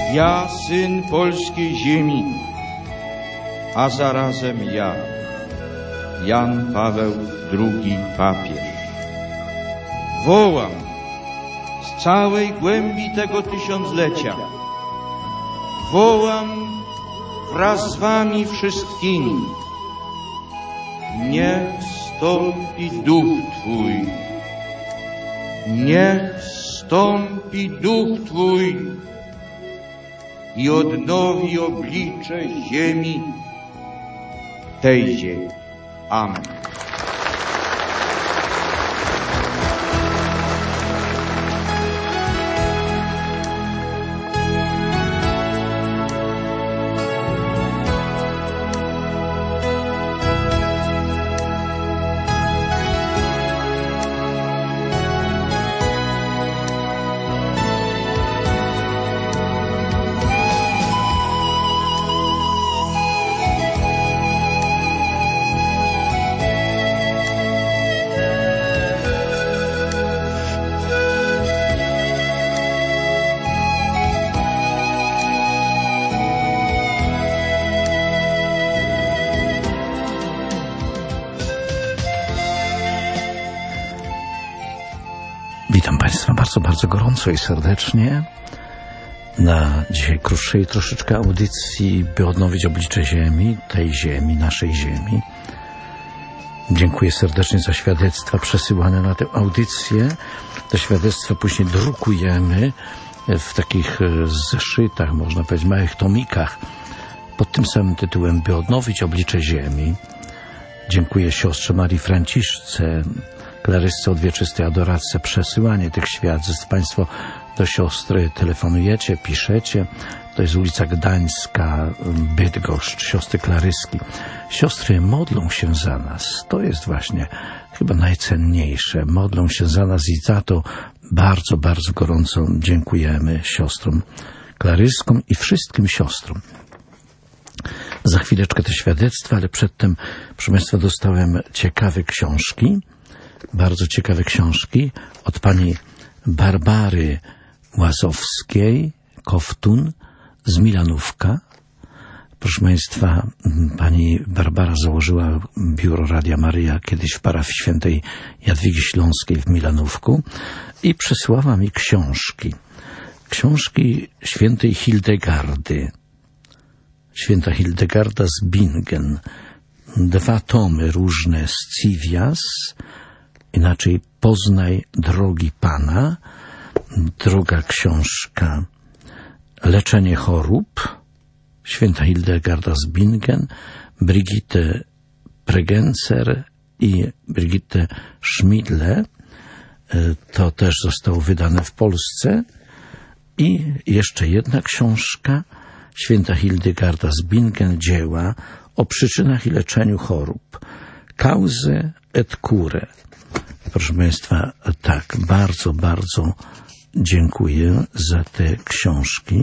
Ja, syn polskiej ziemi, a zarazem ja, Jan Paweł II papież, wołam z całej głębi tego tysiąclecia, wołam wraz z wami wszystkimi, niech stąpi duch Twój, niech stąpi duch Twój i odnowi oblicze ziemi, tej ziemi. Amen. Witam Państwa bardzo gorąco i serdecznie na dzisiaj krótszej troszeczkę audycji, by odnowić oblicze ziemi, tej ziemi, naszej ziemi. Dziękuję serdecznie za świadectwa przesyłane na tę audycję. Te świadectwa później drukujemy w takich zeszytach, można powiedzieć, małych tomikach pod tym samym tytułem, by odnowić oblicze ziemi. Dziękuję siostrze Marii Franciszce, klarysce odwieczystej adoracji, przesyłanie tych świadectw. Państwo do siostry telefonujecie, piszecie. To jest ulica Gdańska, Bydgoszcz, siostry klaryski. Siostry modlą się za nas. To jest właśnie chyba najcenniejsze. Modlą się za nas i za to bardzo gorąco dziękujemy siostrom klaryskom i wszystkim siostrom. Za chwileczkę te świadectwa, ale przedtem, proszę Państwa, dostałem ciekawe książki. Bardzo ciekawe książki od pani Barbary Łazowskiej, Koftun z Milanówka. Proszę Państwa, pani Barbara założyła biuro Radia Maryja kiedyś w parafii świętej Jadwigi Śląskiej w Milanówku i przysłała mi książki. Książki świętej Hildegardy. Święta Hildegarda z Bingen. 2 tomy różne z Civias, inaczej Poznaj drogi Pana. Druga książka Leczenie chorób, święta Hildegarda z Bingen, Brigitte Pregenzer i Brigitte Schmidle. To też zostało wydane w Polsce. I jeszcze jedna książka, święta Hildegarda z Bingen, dzieła o przyczynach i leczeniu chorób. Cause et cure. Proszę Państwa, tak, bardzo dziękuję za te książki.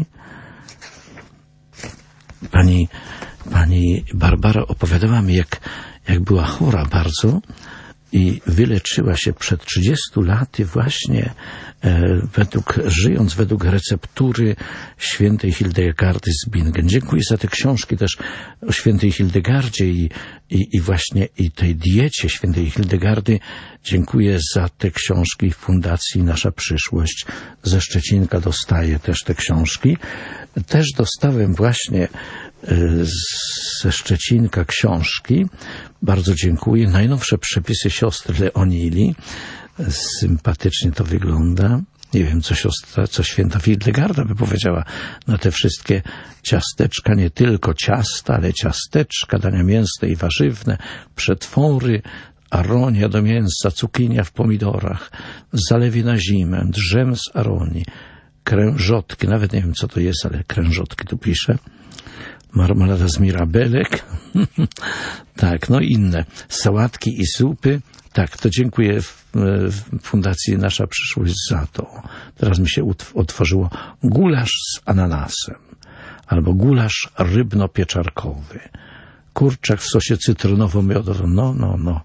Pani Barbara opowiadała mi, jak była chora bardzo i wyleczyła się przed 30 laty właśnie żyjąc według receptury świętej Hildegardy z Bingen. Dziękuję za te książki też o świętej Hildegardzie i właśnie i tej diecie świętej Hildegardy. Dziękuję za te książki Fundacji Nasza Przyszłość ze Szczecinka. Dostaję też te książki. Też dostałem właśnie ze Szczecinka książki. Bardzo dziękuję. Najnowsze przepisy siostry Leonili. Sympatycznie to wygląda. Nie wiem, co święta Hildegarda by powiedziała na te wszystkie ciasteczka, nie tylko ciasta, ale ciasteczka, dania mięsne i warzywne, przetwory, aronia do mięsa, cukinia w pomidorach, w zalewie na zimę, drzem z aronii, krężotki, nawet nie wiem, co to jest, ale krężotki tu pisze, marmolada z mirabelek, tak, no i inne, sałatki i zupy. Tak, to dziękuję Fundacji Nasza Przyszłość za to. Teraz mi się otworzyło gulasz z ananasem albo gulasz rybno-pieczarkowy, kurczak w sosie cytrynowo-miodowym, no.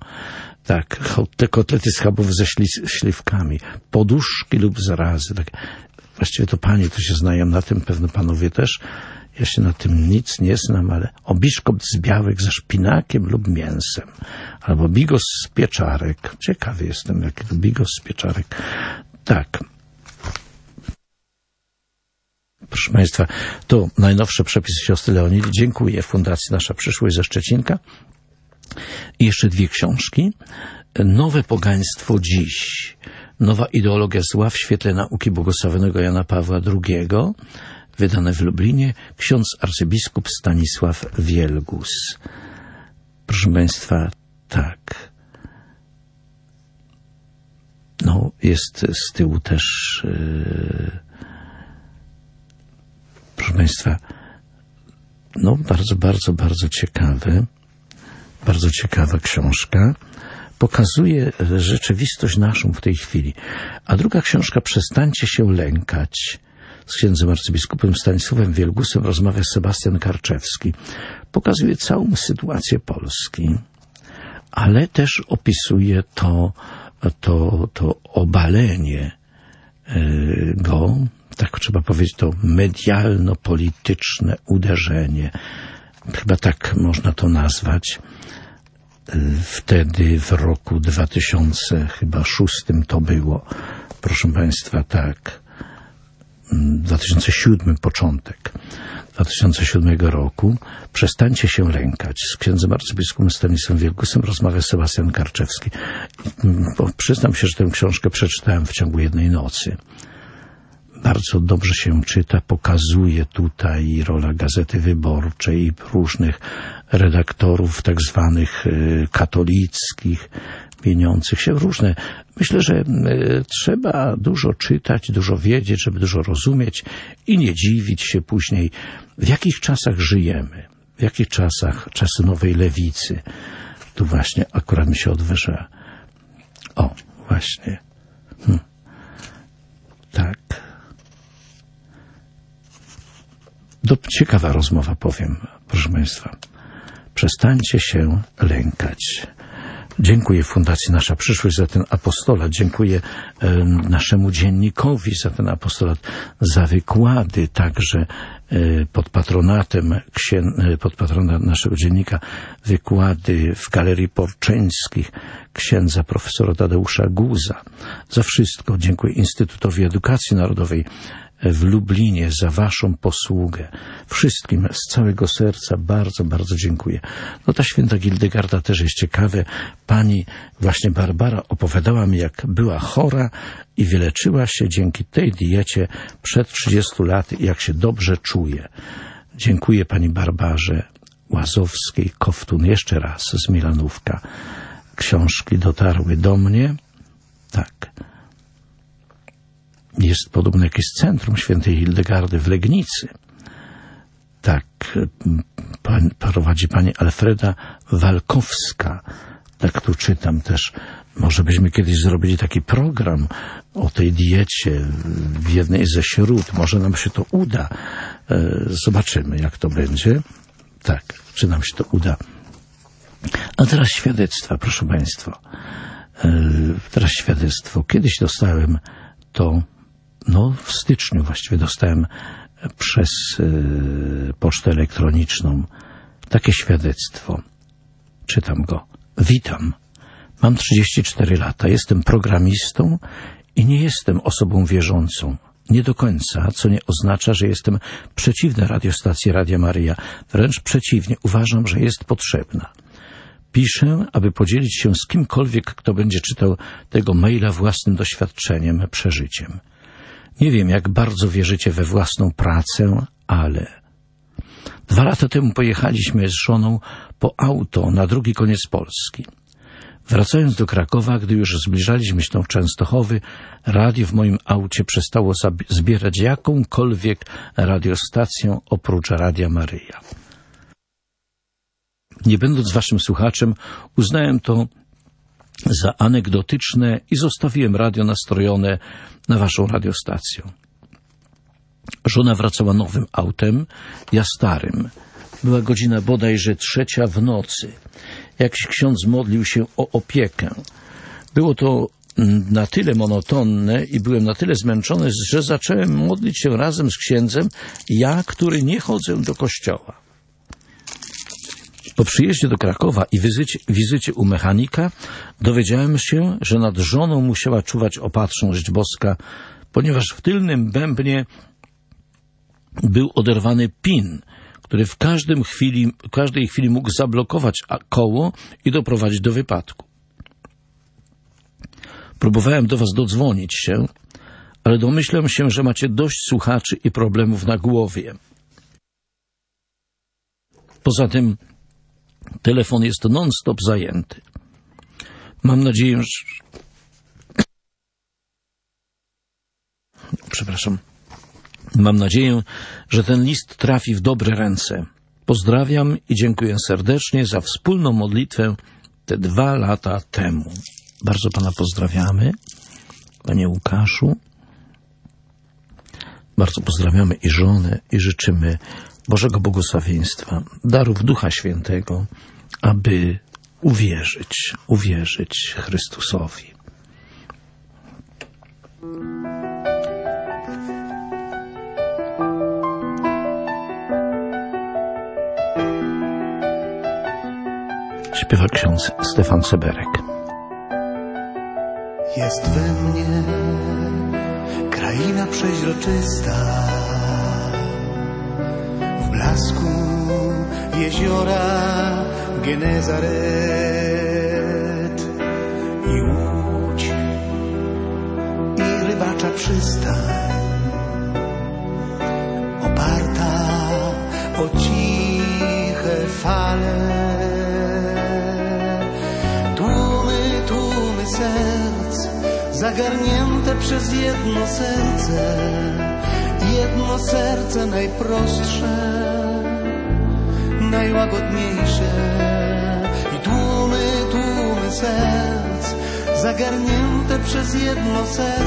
Tak, te kotlety schabowe ze śliwkami, poduszki lub zrazy, tak, właściwie to panie to się znają na tym, pewno panowie też. Ja się na tym nic nie znam, ale o biszkopt z białek ze szpinakiem lub mięsem. Albo bigos z pieczarek. Ciekawy jestem, jaki to bigos z pieczarek. Tak. Proszę państwa, to najnowsze przepisy siostry Leonidii. Dziękuję Fundacji Nasza Przyszłość ze Szczecinka. I jeszcze 2 książki. Nowe pogaństwo dziś. Nowa ideologia zła w świetle nauki błogosławionego Jana Pawła II. Wydane w Lublinie. Ksiądz arcybiskup Stanisław Wielgus. Proszę państwa, tak. No, jest z tyłu też... Proszę państwa, no bardzo ciekawa książka. Pokazuje rzeczywistość naszą w tej chwili. A druga książka, Przestańcie się lękać. Z księdzem arcybiskupem Stanisławem Wielgusem rozmawia Sebastian Karczewski. Pokazuje całą sytuację Polski, ale też opisuje to obalenie go, tak trzeba powiedzieć, to medialno-polityczne uderzenie. Chyba tak można to nazwać. Wtedy w roku 2006 to było, proszę państwa, tak, 2007 początek 2007 roku. Przestańcie się lękać. Z księdzem arcybiskupem Stanisławem Wielgusem rozmawia Sebastian Karczewski. Przyznam się, że tę książkę przeczytałem w ciągu jednej nocy. Bardzo dobrze się czyta, pokazuje tutaj rola Gazety Wyborczej i różnych redaktorów tak zwanych katolickich, mieniących się w różne. Myślę, że trzeba dużo czytać, dużo wiedzieć, żeby dużo rozumieć i nie dziwić się później, w jakich czasach żyjemy, w jakich czasach, czasy nowej lewicy. Tu właśnie akurat mi się odwyża. O, właśnie. Tak. Ciekawa rozmowa, powiem, proszę państwa. Przestańcie się lękać. Dziękuję Fundacji Nasza Przyszłość za ten apostolat. Dziękuję naszemu dziennikowi za ten apostolat, za wykłady także pod patronatem naszego dziennika, wykłady w Galerii Porczyńskich księdza profesora Tadeusza Guza. Za wszystko dziękuję Instytutowi Edukacji Narodowej w Lublinie za waszą posługę. Wszystkim z całego serca bardzo dziękuję. No ta święta Gildegarda też jest ciekawe. Pani właśnie Barbara opowiadała mi, jak była chora i wyleczyła się dzięki tej diecie przed 30 lat i jak się dobrze czuje. Dziękuję pani Barbarze Łazowskiej-Koftun jeszcze raz z Milanówka. Książki dotarły do mnie. Tak. Jest podobno jakieś centrum świętej Hildegardy w Legnicy. Tak, prowadzi pani Alfreda Walkowska. Tak tu czytam też. Może byśmy kiedyś zrobili taki program o tej diecie w jednej ze śród. Może nam się to uda. Zobaczymy, jak to będzie. Tak, czy nam się to uda. A teraz świadectwa, proszę państwa. Teraz świadectwo. Kiedyś dostałem to, w styczniu właściwie dostałem przez pocztę elektroniczną takie świadectwo. Czytam go. Witam. Mam 34 lata. Jestem programistą i nie jestem osobą wierzącą. Nie do końca, co nie oznacza, że jestem przeciwny radiostacji Radia Maryja. Wręcz przeciwnie, uważam, że jest potrzebna. Piszę, aby podzielić się z kimkolwiek, kto będzie czytał tego maila własnym doświadczeniem, przeżyciem. Nie wiem, jak bardzo wierzycie we własną pracę, ale 2 lata temu pojechaliśmy z żoną po auto na drugi koniec Polski. Wracając do Krakowa, gdy już zbliżaliśmy się do Częstochowy, radio w moim aucie przestało zbierać jakąkolwiek radiostację oprócz Radia Maryja. Nie będąc waszym słuchaczem, uznałem to za anegdotyczne i zostawiłem radio nastrojone na waszą radiostację. Żona wracała nowym autem, ja starym. Była godzina bodajże 3 w nocy. Jakiś ksiądz modlił się o opiekę. Było to na tyle monotonne i byłem na tyle zmęczony, że zacząłem modlić się razem z księdzem, ja, który nie chodzę do kościoła. Po przyjeździe do Krakowa i wizycie u mechanika dowiedziałem się, że nad żoną musiała czuwać opatrzność boska, ponieważ w tylnym bębnie był oderwany pin, który w każdej chwili mógł zablokować koło i doprowadzić do wypadku. Próbowałem do was dodzwonić się, ale domyślam się, że macie dość słuchaczy i problemów na głowie. Poza tym telefon jest non-stop zajęty. Mam nadzieję, że... Mam nadzieję, że ten list trafi w dobre ręce. Pozdrawiam i dziękuję serdecznie za wspólną modlitwę te 2 lata temu. Bardzo pana pozdrawiamy, panie Łukaszu. Bardzo pozdrawiamy i żonę i życzymy Bożego błogosławieństwa, darów Ducha Świętego, aby uwierzyć Chrystusowi. Śpiewa ksiądz Stefan Seberek. Jest we mnie kraina przeźroczysta, w blasku jeziora Genezaret i łódź i rybacza przystań, oparta o ciche fale. Tłumy serc zagarnięte przez jedno serce najprostsze, najłagodniejsze. I tłumy serc zagarnięte przez jedno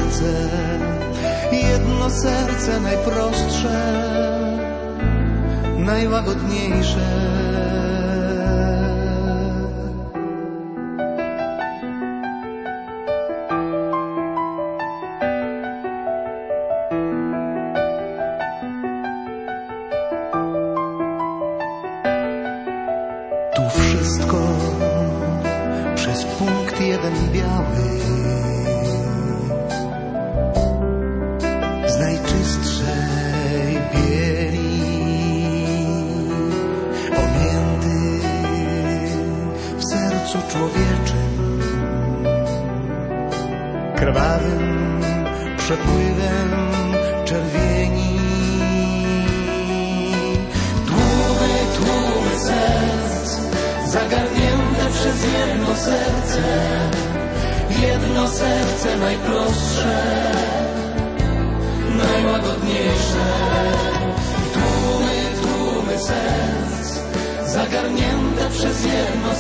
serce najprostsze, najłagodniejsze. Krwawym przepływem czerwieni. Tłumy serc zagarnięte przez jedno serce najprostsze, najłagodniejsze. Tłumy serc zagarnięte przez jedno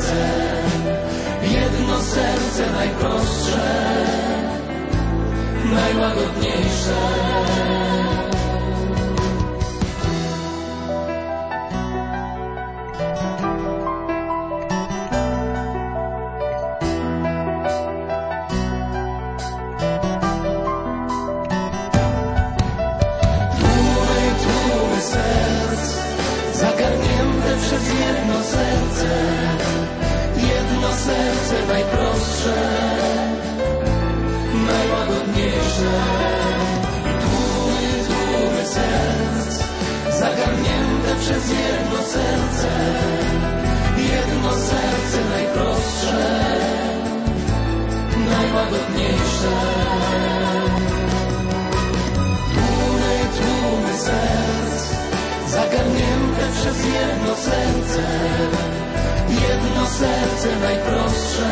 serce najprostsze, najłagodniejsze. Tłumy serc zagarnięte przez jedno serce najprostsze, najłagodniejsze. I tłumy serc zagarnięte przez jedno serce najprostsze, najłagodniejsze. Tłumy serc zagarnięte przez jedno serce najprostsze,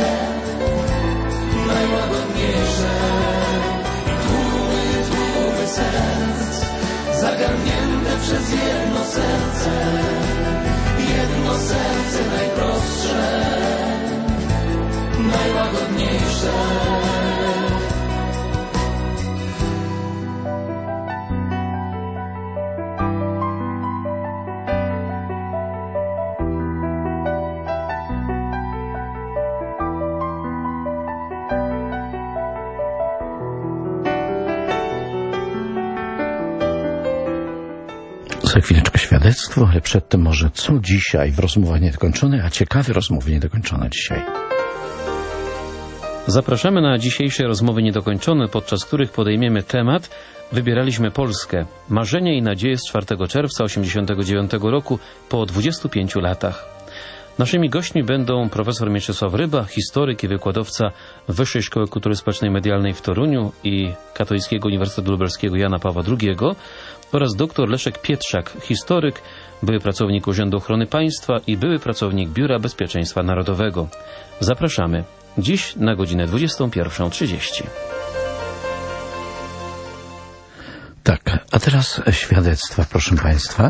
najłagodniejsze. I tłumy serc zagarnięte przez jedno serce najprostsze, najłagodniejsze. Za chwileczkę świadectwo, ale przedtem może co dzisiaj w rozmowach niedokończonych, a ciekawe rozmowy niedokończone dzisiaj. Zapraszamy na dzisiejsze rozmowy niedokończone, podczas których podejmiemy temat Wybieraliśmy Polskę. Marzenia i nadzieje z 4 czerwca 1989 roku po 25 latach. Naszymi gośćmi będą profesor Mieczysław Ryba, historyk i wykładowca Wyższej Szkoły Kultury Społecznej i Medialnej w Toruniu i Katolickiego Uniwersytetu Lubelskiego Jana Pawła II oraz dr Leszek Pietrzak, historyk, były pracownik Urzędu Ochrony Państwa i były pracownik Biura Bezpieczeństwa Narodowego. Zapraszamy dziś na godzinę 21:30. Tak, a teraz świadectwa, proszę Państwa.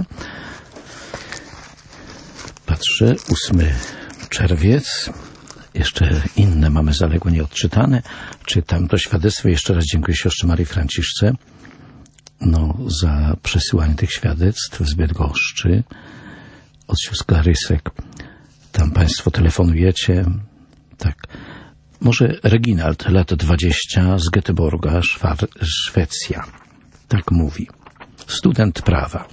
Patrzę, 8 czerwiec. Jeszcze inne mamy zaległe, nieodczytane. Czytam to świadectwo. Jeszcze raz dziękuję siostrze Marii Franciszce za przesyłanie tych świadectw z Bydgoszczy. Od sióstr Klarysek. Tam Państwo telefonujecie. Tak. Może Reginald, lat 20, z Göteborga, Szwecja. Tak mówi. Student prawa.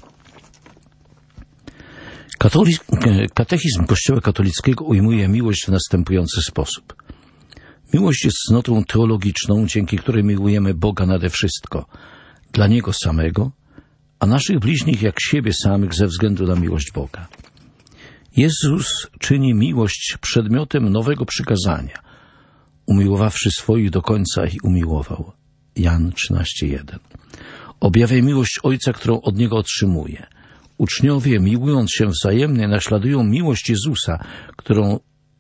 Katechizm Kościoła katolickiego ujmuje miłość w następujący sposób. Miłość jest cnotą teologiczną, dzięki której miłujemy Boga nade wszystko, dla Niego samego, a naszych bliźnich jak siebie samych ze względu na miłość Boga. Jezus czyni miłość przedmiotem nowego przykazania. Umiłowawszy swoich do końca ich umiłował. Jan 13:1. Objawia miłość Ojca, którą od Niego otrzymuje. Uczniowie, miłując się wzajemnie, naśladują miłość Jezusa, którą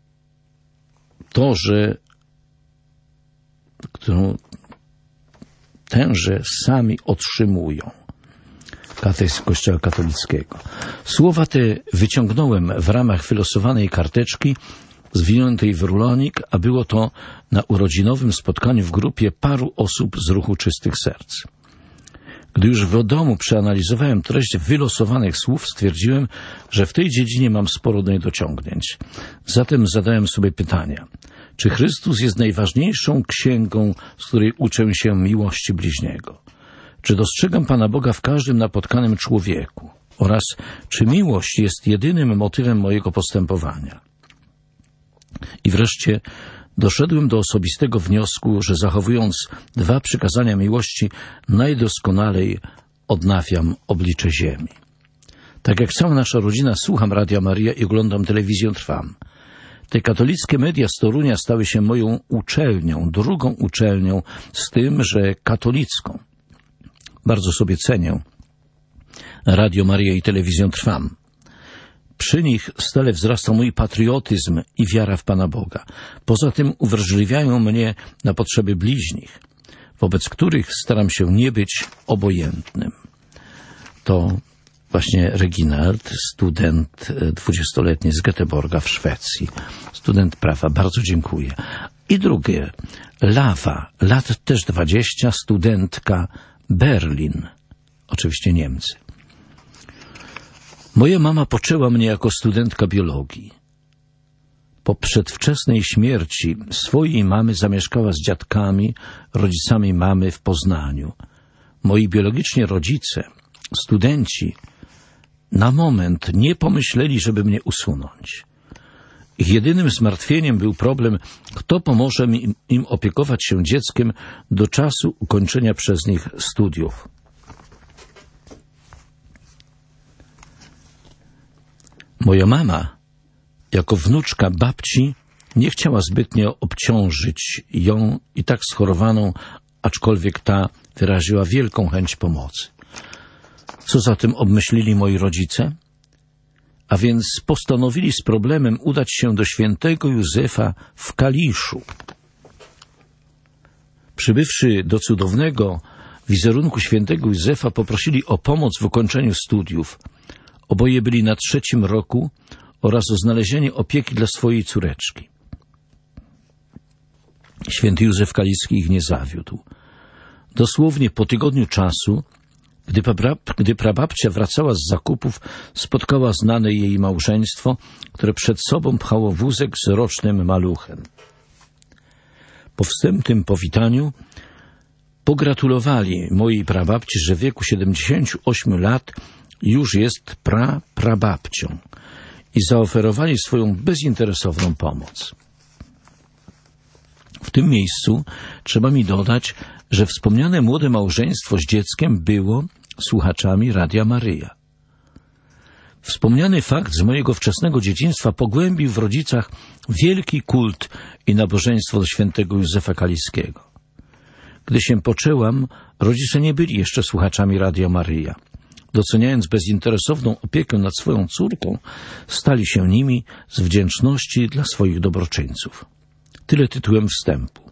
tenże sami otrzymują. Katechizm Kościoła katolickiego. Słowa te wyciągnąłem w ramach wylosowanej karteczki zwiniętej w rulonik, a było to na urodzinowym spotkaniu w grupie paru osób z ruchu Czystych Serc. Gdy już w domu przeanalizowałem treść wylosowanych słów, stwierdziłem, że w tej dziedzinie mam sporo niedociągnięć. Zatem zadałem sobie pytania. Czy Chrystus jest najważniejszą księgą, z której uczę się miłości bliźniego? Czy dostrzegam Pana Boga w każdym napotkanym człowieku? Oraz czy miłość jest jedynym motywem mojego postępowania? I wreszcie doszedłem do osobistego wniosku, że zachowując 2 przykazania miłości, najdoskonalej odnawiam oblicze ziemi. Tak jak cała nasza rodzina, słucham Radia Maryja i oglądam telewizję Trwam. Te katolickie media z Torunia stały się moją uczelnią, drugą uczelnią, z tym, że katolicką. Bardzo sobie cenię Radio Maryja i telewizję Trwam. Przy nich stale wzrasta mój patriotyzm i wiara w Pana Boga. Poza tym uwrażliwiają mnie na potrzeby bliźnich, wobec których staram się nie być obojętnym. To właśnie Reginald, student 20-letni z Göteborga w Szwecji. Student prawa, bardzo dziękuję. I drugie, Lawa, lat też 20, studentka Berlin, oczywiście Niemcy. Moja mama poczęła mnie jako studentka biologii. Po przedwczesnej śmierci swojej mamy zamieszkała z dziadkami, rodzicami mamy w Poznaniu. Moi biologiczni rodzice, studenci, na moment nie pomyśleli, żeby mnie usunąć. Ich jedynym zmartwieniem był problem, kto pomoże im opiekować się dzieckiem do czasu ukończenia przez nich studiów. Moja mama, jako wnuczka babci, nie chciała zbytnio obciążyć ją i tak schorowaną, aczkolwiek ta wyraziła wielką chęć pomocy. Co zatem obmyślili moi rodzice? A więc postanowili z problemem udać się do świętego Józefa w Kaliszu. Przybywszy do cudownego wizerunku świętego Józefa, poprosili o pomoc w ukończeniu studiów. Oboje byli na 3. roku oraz o znalezienie opieki dla swojej córeczki. Święty Józef Kaliski ich nie zawiódł. Dosłownie po tygodniu czasu, gdy prababcia wracała z zakupów, spotkała znane jej małżeństwo, które przed sobą pchało wózek z rocznym maluchem. Po wstępnym powitaniu pogratulowali mojej prababci, że w wieku 78 lat już jest prababcią i zaoferowali swoją bezinteresowną pomoc. W tym miejscu trzeba mi dodać, że wspomniane młode małżeństwo z dzieckiem było słuchaczami Radia Maryja. Wspomniany fakt z mojego wczesnego dzieciństwa pogłębił w rodzicach wielki kult i nabożeństwo do świętego Józefa Kaliskiego. Gdy się poczęłam, rodzice nie byli jeszcze słuchaczami Radia Maryja. Doceniając bezinteresowną opiekę nad swoją córką, stali się nimi z wdzięczności dla swoich dobroczyńców. Tyle tytułem wstępu.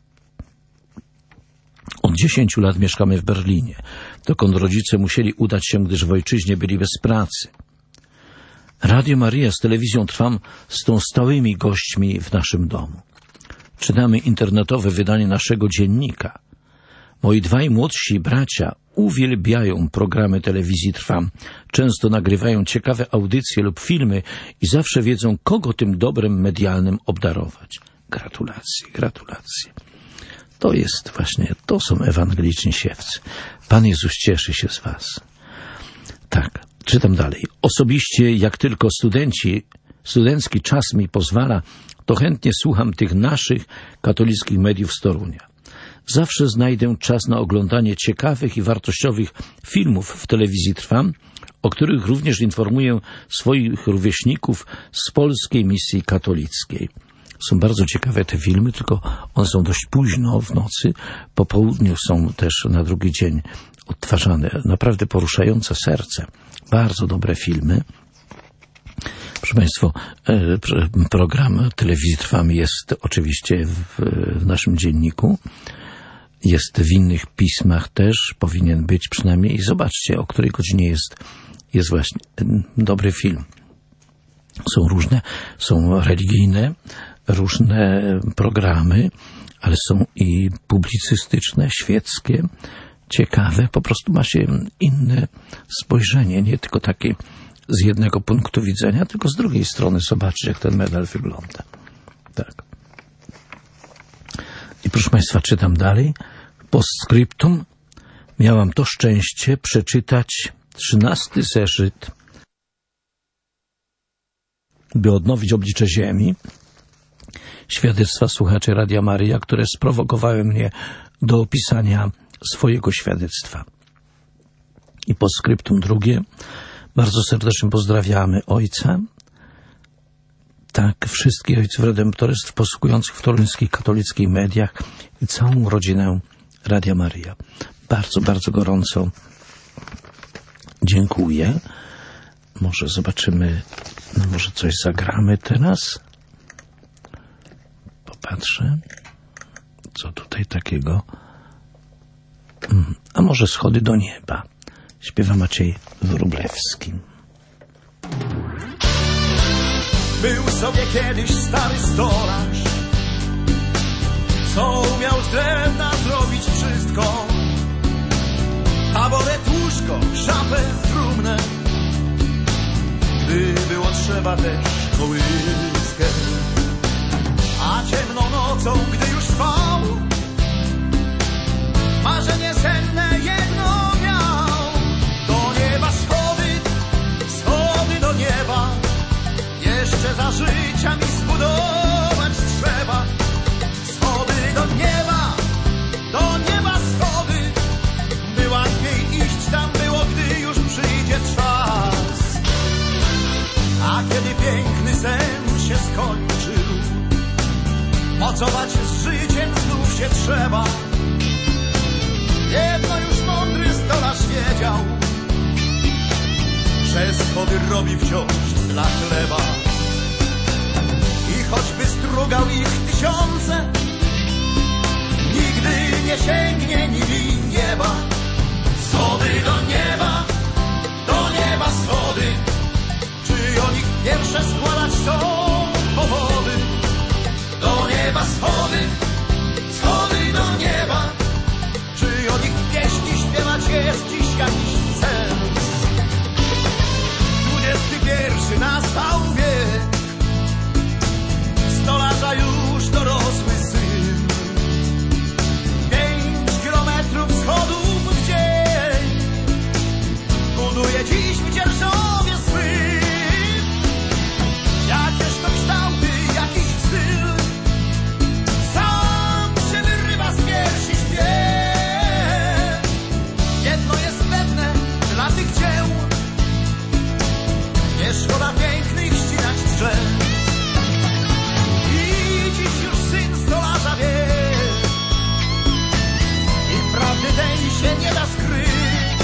Od 10 lat mieszkamy w Berlinie, dokąd rodzice musieli udać się, gdyż w ojczyźnie byli bez pracy. Radio Maryja z telewizją Trwam są stałymi gośćmi w naszym domu. Czytamy internetowe wydanie naszego dziennika. Moi dwaj młodsi bracia uwielbiają programy telewizji Trwam. Często nagrywają ciekawe audycje lub filmy i zawsze wiedzą, kogo tym dobrem medialnym obdarować. Gratulacje, gratulacje. To są ewangeliczni siewcy. Pan Jezus cieszy się z was. Tak, czytam dalej. Osobiście, jak tylko studencki czas mi pozwala, to chętnie słucham tych naszych katolickich mediów z Torunia. Zawsze znajdę czas na oglądanie ciekawych i wartościowych filmów w telewizji Trwam, o których również informuję swoich rówieśników z polskiej misji katolickiej. Są bardzo ciekawe te filmy, tylko one są dość późno w nocy. Po południu są też na drugi dzień odtwarzane. Naprawdę poruszające serce. Bardzo dobre filmy. Proszę Państwa, program telewizji Trwam jest oczywiście w naszym dzienniku. Jest w innych pismach też. Powinien być przynajmniej. I zobaczcie, o której godzinie jest właśnie dobry film. Są różne, są religijne, różne programy, ale są i publicystyczne, świeckie, ciekawe. Po prostu ma się inne spojrzenie, nie tylko takie z jednego punktu widzenia, tylko z drugiej strony. Zobaczcie, jak ten medal wygląda. Tak. I proszę Państwa, czytam dalej. Postscriptum. Miałam to szczęście przeczytać 13 zeszyt, by odnowić oblicze ziemi. Świadectwa słuchaczy Radia Maryja, które sprowokowały mnie do opisania swojego świadectwa. I postscriptum drugie. Bardzo serdecznie pozdrawiamy ojca. Tak, wszystkich ojców redemptorystw posługujących w toruńskich katolickich mediach i całą rodzinę Radia Maryja. Bardzo, bardzo gorąco dziękuję. Może zobaczymy, może coś zagramy teraz. Popatrzę, co tutaj takiego. A może Schody do nieba. Śpiewa Maciej Wróblewski. Był sobie kiedyś stary stolarz, co umiał z drewna zrobić wszystko. Taboret, łóżko, szafę, trumnę, gdy było trzeba też kołyskę. A ciemną nocą, gdy już spał, marzenie senne jedno miał. Do nieba schody, schody do nieba, jeszcze za życia mi zbudować trzeba. Schody do nieba schody, by łatwiej iść tam było, gdy już przyjdzie czas. A kiedy piękny sen się skończył, mocować z życiem znów się trzeba. Jedno już mądry stolarz wiedział, że schody robi wciąż dla chleba. I choćby strugał ich tysiące, nigdy nie sięgnie nimi nieba. Schody do nieba schody, czy o nich pierwsze składać są powody. Do nieba schody, schody do nieba, czy o nich pieśni śpiewać jest dziś jakiś sens? XXI nastał wiek, stolarza już dorosły syn. 5 kilometrów schodów dzierżowie swy. Jakież to kształty, jakiś styl, sam się wyrywa z piersi śpiew. Jedno jest pewne dla tych dzieł, nie szkoda pięknych ścinać drzew. I dziś już syn stolarza wie, i prawdy tej się nie da skryć,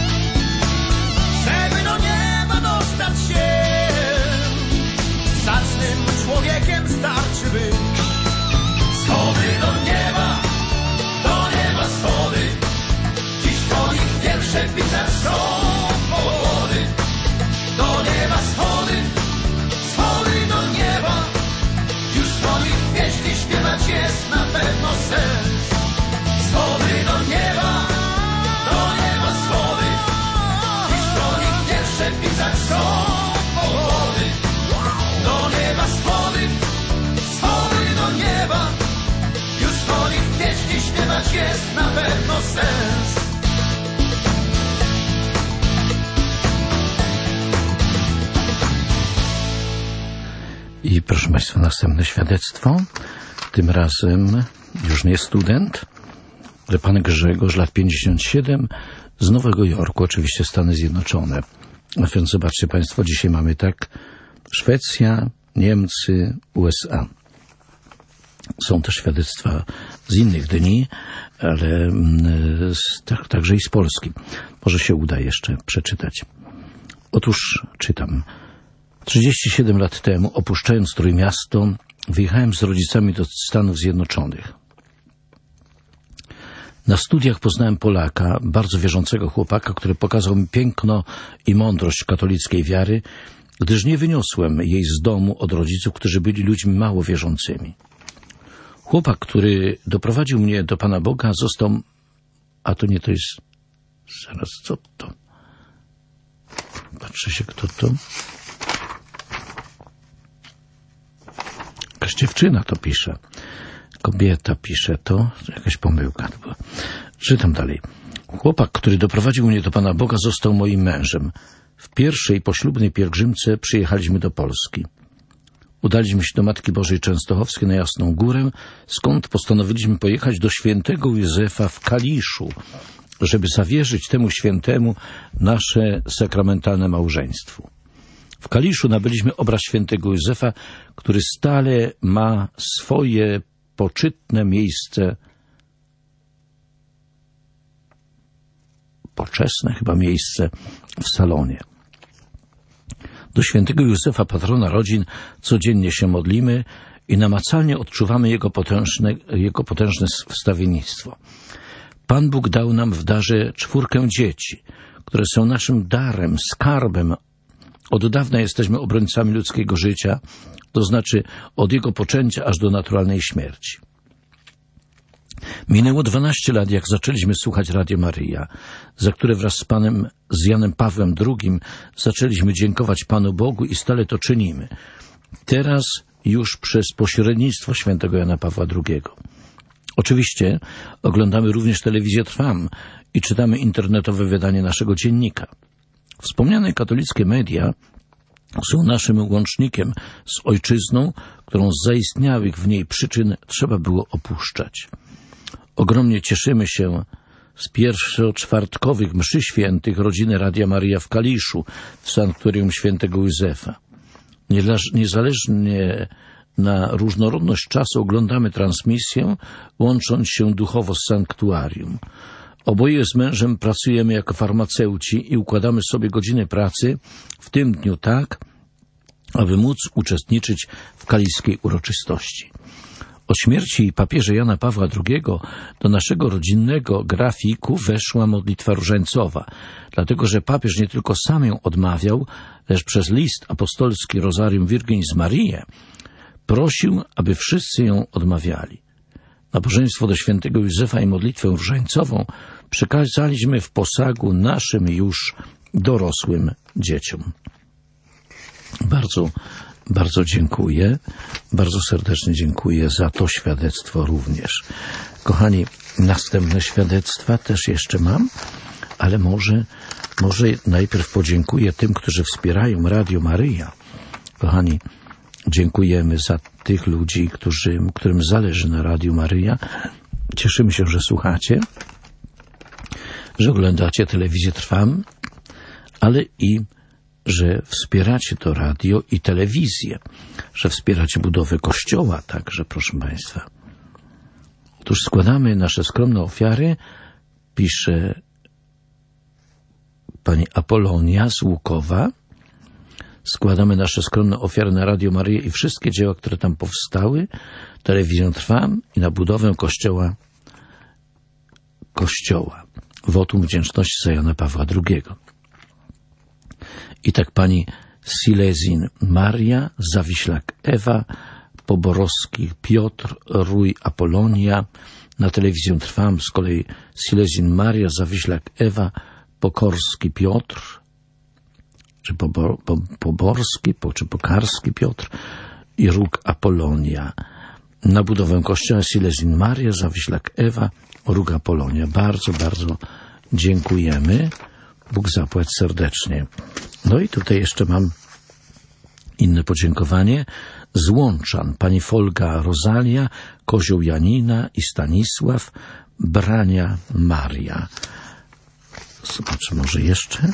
żeby do nieba dostać się, zacnym człowiekiem starczy być. Schody do nieba schody, dziś po nich pierwsze pisać są powody. Do nieba schody, schody do nieba, już po nich pieśni śpiewać jest na pewno sens. Schody do nieba schody, dziś po nich pierwsze pisać są powody. Do nieba schody, schody do nieba, już po nich pieśni śpiewać jest na pewno sens. I proszę Państwa, następne świadectwo. Tym razem już nie student, ale pan Grzegorz, lat 57, z Nowego Jorku, oczywiście Stany Zjednoczone. A więc zobaczcie Państwo, dzisiaj mamy tak Szwecja, Niemcy, USA. Są też świadectwa z innych dni, ale także i z Polski. Może się uda jeszcze przeczytać. Otóż czytam. 37 lat temu, opuszczając Trójmiasto, wyjechałem z rodzicami do Stanów Zjednoczonych. Na studiach poznałem Polaka, bardzo wierzącego chłopaka, który pokazał mi piękno i mądrość katolickiej wiary, gdyż nie wyniosłem jej z domu od rodziców, którzy byli ludźmi mało wierzącymi. Chłopak, który doprowadził mnie do Pana Boga, został... A to nie to jest... Zaraz, co to? Patrzę się, kto to... Jakaś dziewczyna to pisze. Kobieta pisze to. Jakaś pomyłka to była. Czytam dalej. Chłopak, który doprowadził mnie do Pana Boga, został moim mężem. W pierwszej poślubnej pielgrzymce przyjechaliśmy do Polski. Udaliśmy się do Matki Bożej Częstochowskiej na Jasną Górę, skąd postanowiliśmy pojechać do świętego Józefa w Kaliszu, żeby zawierzyć temu świętemu nasze sakramentalne małżeństwo. W Kaliszu nabyliśmy obraz świętego Józefa, który stale ma swoje poczytne miejsce, poczesne chyba miejsce w salonie. Do świętego Józefa, patrona rodzin, codziennie się modlimy i namacalnie odczuwamy jego potężne wstawiennictwo. Pan Bóg dał nam w darze 4 dzieci, które są naszym darem, skarbem. Od dawna jesteśmy obrońcami ludzkiego życia, to znaczy od jego poczęcia aż do naturalnej śmierci. Minęło 12 lat, jak zaczęliśmy słuchać Radio Maryja, za które wraz z Janem Pawłem II zaczęliśmy dziękować Panu Bogu i stale to czynimy. Teraz już przez pośrednictwo świętego Jana Pawła II. Oczywiście oglądamy również telewizję Trwam i czytamy internetowe wydanie naszego dziennika. Wspomniane katolickie media są naszym łącznikiem z ojczyzną, którą z zaistniałych w niej przyczyn trzeba było opuszczać. Ogromnie cieszymy się z pierwszoczwartkowych mszy świętych rodziny Radia Maryja w Kaliszu, w sanktuarium świętego Józefa. Niezależnie na różnorodność czasu oglądamy transmisję, łącząc się duchowo z sanktuarium. Oboje z mężem pracujemy jako farmaceuci i układamy sobie godziny pracy w tym dniu tak, aby móc uczestniczyć w kaliskiej uroczystości. O śmierci papieża Jana Pawła II do naszego rodzinnego grafiku weszła modlitwa różańcowa, dlatego że papież nie tylko sam ją odmawiał, lecz przez list apostolski Rosarium Virginis Mariae prosił, aby wszyscy ją odmawiali. Nabożeństwo do świętego Józefa i modlitwę różańcową przekazaliśmy w posagu naszym już dorosłym dzieciom. Bardzo dziękuję. Bardzo serdecznie dziękuję za to świadectwo również. Kochani, następne świadectwa też jeszcze mam, ale może najpierw podziękuję tym, którzy wspierają Radio Maryja. Kochani, dziękujemy za tych ludzi, którym zależy na Radiu Maryja. Cieszymy się, że słuchacie, że oglądacie telewizję Trwam, ale i że wspieracie to radio i telewizję, że wspieracie budowę kościoła także, proszę Państwa. Otóż składamy nasze skromne ofiary, pisze pani Apolonia z Łukowa. Składamy nasze skromne ofiary na Radio Maryję i wszystkie dzieła, które tam powstały, telewizję Trwam i na budowę kościoła. Wotum wdzięczności za Jana Pawła II. I tak pani Silezin Maria, Zawiślak Ewa, Poborowski Piotr, Rój Apolonia, na telewizję Trwam z kolei Silezin Maria, Zawiślak Ewa, Pokorski Piotr, czy Poborski, czy Pokarski Piotr i Róg Apolonia. Na budowę kościoła Silezin Maria, Zawiślak Ewa, Róg Apolonia. Bardzo, bardzo dziękujemy. Bóg zapłać serdecznie. No i tutaj jeszcze mam inne podziękowanie. Z Łączan pani Folga Rozalia, Kozioł Janina i Stanisław, Brania Maria. Zobaczę może jeszcze.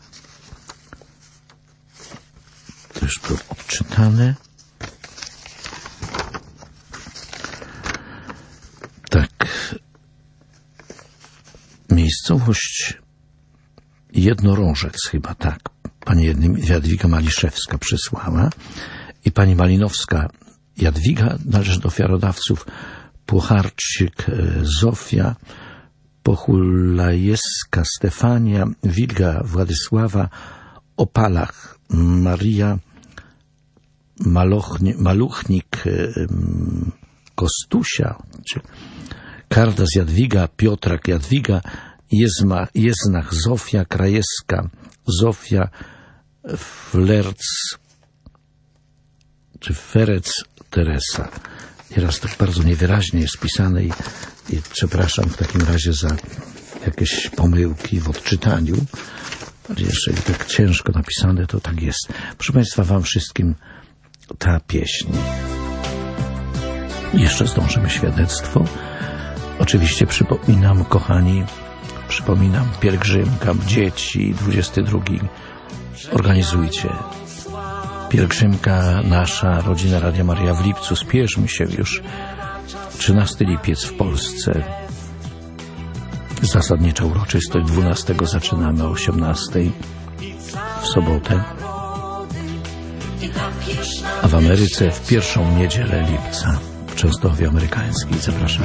To już było odczytane. Tak. Miejscowość Jednorożec chyba, tak. Pani Jadwiga Maliszewska przysłała i pani Malinowska Jadwiga należy do ofiarodawców, Pucharczyk Zofia, Pochulajewska Stefania, Wilga Władysława, Opalach Maria, Maluchnik Kostusia, Kardas Jadwiga, Piotrak Jadwiga, Jeznach Zofia, Krajewska Zofia, Flerc czy Ferec Teresa. Nieraz tak bardzo niewyraźnie jest pisane i przepraszam w takim razie za jakieś pomyłki w odczytaniu. Jeżeli tak ciężko napisane, to tak jest. Proszę Państwa, wam wszystkim ta pieśń. Jeszcze zdążymy świadectwo. Oczywiście przypominam, kochani, pielgrzymka, dzieci, 22. Organizujcie. Pielgrzymka nasza, Rodzina Radia Maryja w lipcu. Spieszmy się już. 13 lipiec w Polsce. Zasadnicza uroczystość. 12 zaczynamy o 18 w sobotę. A w Ameryce w pierwszą niedzielę lipca w Częstochowie Amerykańskiej. Zapraszamy.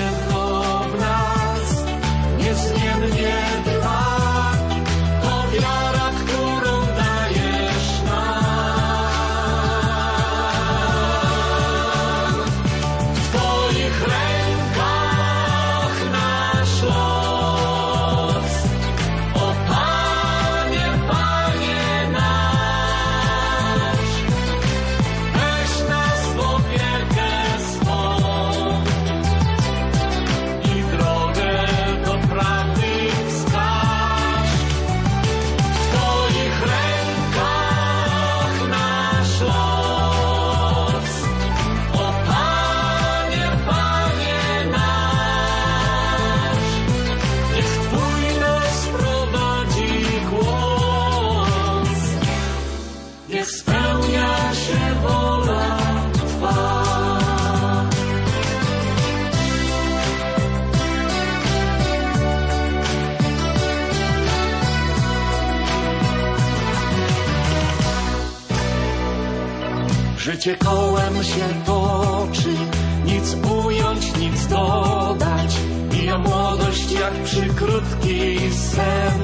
Życie kołem się toczy, nic ująć, nic dodać. Mija młodość jak przy krótki sen.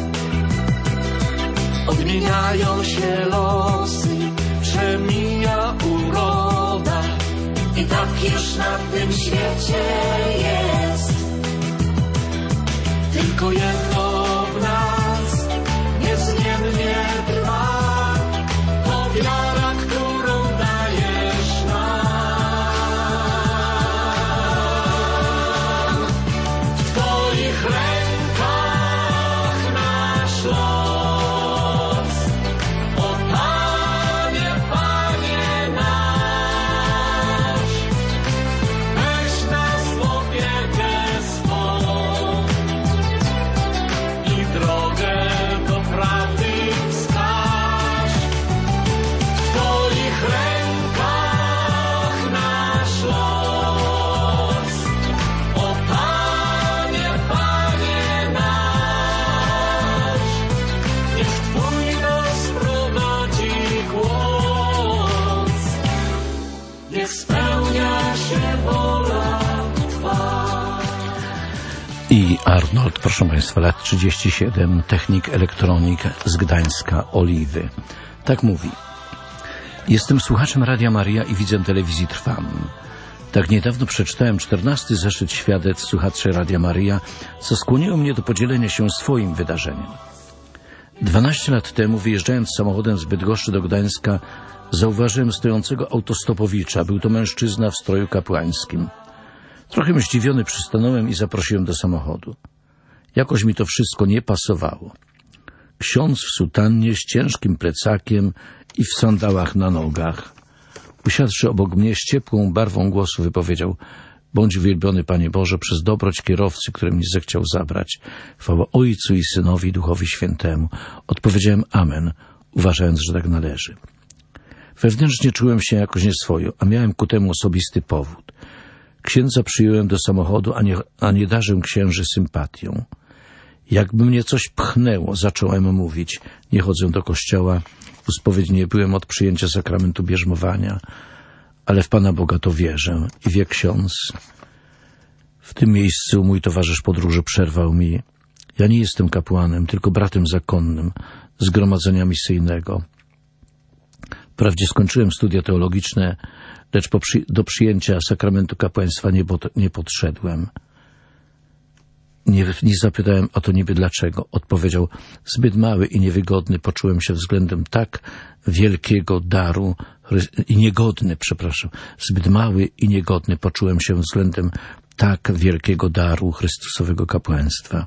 Odmieniają się losy, przemija uroda. I tak już na tym świecie jest. Tylko jedno w nas niezmiennie trwa. To wiara, którą dajesz nam. W Twoich rękach nasz los. Arnold, proszę Państwa, lat 37, technik elektronik z Gdańska, Oliwy. Tak mówi. Jestem słuchaczem Radia Maryja i widzem telewizji Trwam. Tak niedawno przeczytałem 14. zeszyt świadectw słuchaczy Radia Maryja, co skłoniło mnie do podzielenia się swoim wydarzeniem. 12 lat temu, wyjeżdżając samochodem z Bydgoszczy do Gdańska, zauważyłem stojącego autostopowicza. Był to mężczyzna w stroju kapłańskim. Trochę zdziwiony przystanąłem i zaprosiłem do samochodu. Jakoś mi to wszystko nie pasowało. Ksiądz w sutannie z ciężkim plecakiem i w sandałach na nogach. Usiadłszy obok mnie, z ciepłą barwą głosu wypowiedział: bądź uwielbiony, Panie Boże, przez dobroć kierowcy, który mnie zechciał zabrać. Chwała Ojcu i Synowi i Duchowi Świętemu. Odpowiedziałem amen, uważając, że tak należy. Wewnętrznie czułem się jakoś nieswojo, a miałem ku temu osobisty powód. Księdza przyjąłem do samochodu, a nie darzył księży sympatią. Jakby mnie coś pchnęło, zacząłem mówić. Nie chodzę do kościoła, uspowiedni nie byłem od przyjęcia sakramentu bierzmowania, ale w Pana Boga to wierzę i wie ksiądz. W tym miejscu mój towarzysz podróży przerwał mi. Ja nie jestem kapłanem, tylko bratem zakonnym zgromadzenia misyjnego. Wprawdzie skończyłem studia teologiczne, lecz do przyjęcia sakramentu kapłaństwa nie podszedłem. Nie zapytałem o to niby dlaczego. Odpowiedział: zbyt mały i niewygodny poczułem się względem tak wielkiego daru i niegodny, zbyt mały i niegodny poczułem się względem tak wielkiego daru Chrystusowego kapłaństwa.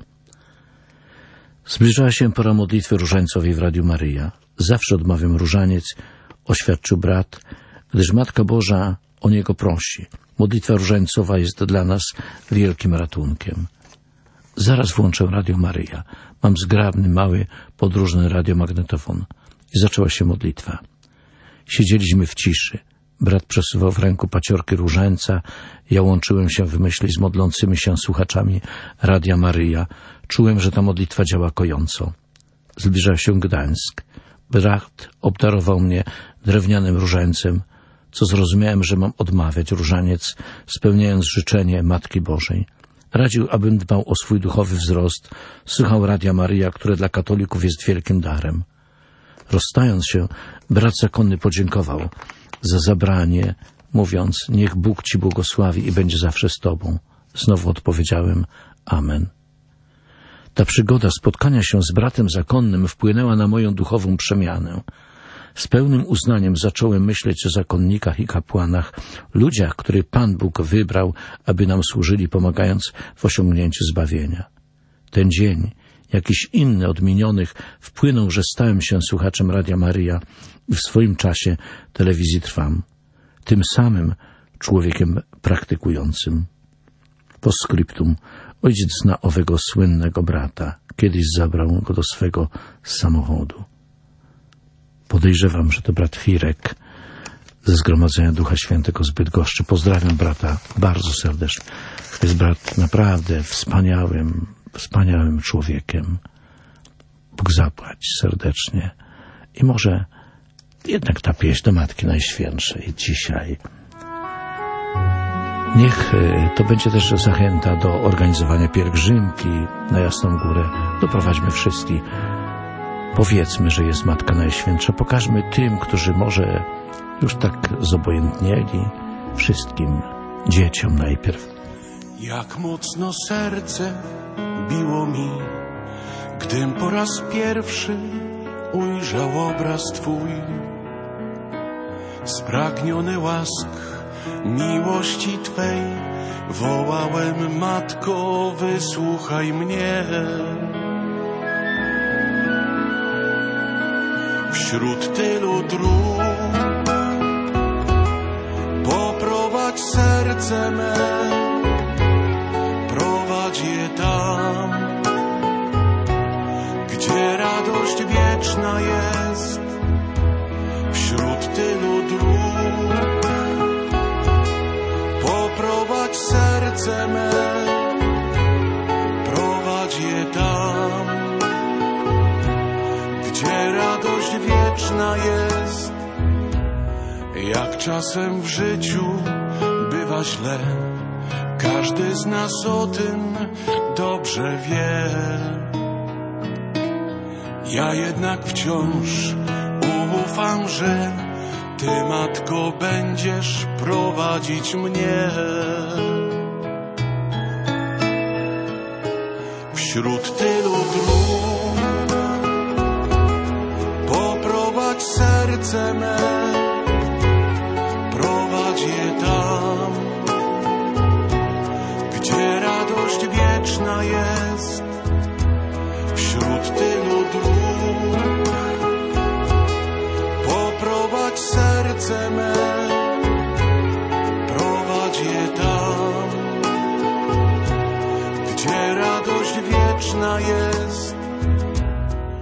Zbliżała się pora modlitwy różańcowej w Radiu Maryja. Zawsze odmawiam różaniec, oświadczył brat, gdyż Matka Boża o niego prosi. Modlitwa różańcowa jest dla nas wielkim ratunkiem. Zaraz włączę Radio Maryja. Mam zgrabny, mały, podróżny radiomagnetofon. I zaczęła się modlitwa. Siedzieliśmy w ciszy. Brat przesuwał w ręku paciorkę różańca. Ja łączyłem się w myśli z modlącymi się słuchaczami Radia Maryja. Czułem, że ta modlitwa działa kojąco. Zbliżał się Gdańsk. Brat obdarował mnie drewnianym różańcem, co zrozumiałem, że mam odmawiać różaniec, spełniając życzenie Matki Bożej. Radził, abym dbał o swój duchowy wzrost, słuchał Radia Maryja, które dla katolików jest wielkim darem. Rozstając się, brat zakonny podziękował za zabranie, mówiąc: niech Bóg Ci błogosławi i będzie zawsze z Tobą. Znowu odpowiedziałem amen. Ta przygoda spotkania się z bratem zakonnym wpłynęła na moją duchową przemianę. Z pełnym uznaniem zacząłem myśleć o zakonnikach i kapłanach, ludziach, których Pan Bóg wybrał, aby nam służyli, pomagając w osiągnięciu zbawienia. Ten dzień, jakiś inny od minionych, wpłynął, że stałem się słuchaczem Radia Maryja i w swoim czasie telewizji Trwam. Tym samym człowiekiem praktykującym. Postscriptum. Ojciec zna owego słynnego brata. Kiedyś zabrał go do swego samochodu. Podejrzewam, że to brat Firek ze Zgromadzenia Ducha Świętego z Bydgoszczy. Pozdrawiam brata bardzo serdecznie. To jest brat naprawdę wspaniałym człowiekiem. Bóg zapłać serdecznie. I może jednak ta pieśń do Matki Najświętszej dzisiaj. Niech to będzie też zachęta do organizowania pielgrzymki na Jasną Górę. Doprowadźmy wszystkich. Powiedzmy, że jest Matka Najświętsza. Pokażmy tym, którzy może już tak zobojętnieli, wszystkim dzieciom najpierw. Jak mocno serce biło mi, gdym po raz pierwszy ujrzał obraz Twój. Spragniony łask miłości Twej, wołałem: Matko, wysłuchaj mnie. Wśród tylu dróg poprowadź serce me, prowadź je tam, gdzie radość wieczna jest. Wśród tylu dróg poprowadź serce me, prowadź je tam, gdzie radość wieczna jest. Jak czasem w życiu bywa źle, każdy z nas o tym dobrze wie. Ja jednak wciąż ufam, że Ty, Matko, będziesz prowadzić mnie. Wśród tylu dróg poprowadź serce me, prowadź je tam, gdzie radość wieczna jest. Wśród tylu dróg poprowadź serce me, prowadź je tam, gdzie radość wieczna jest.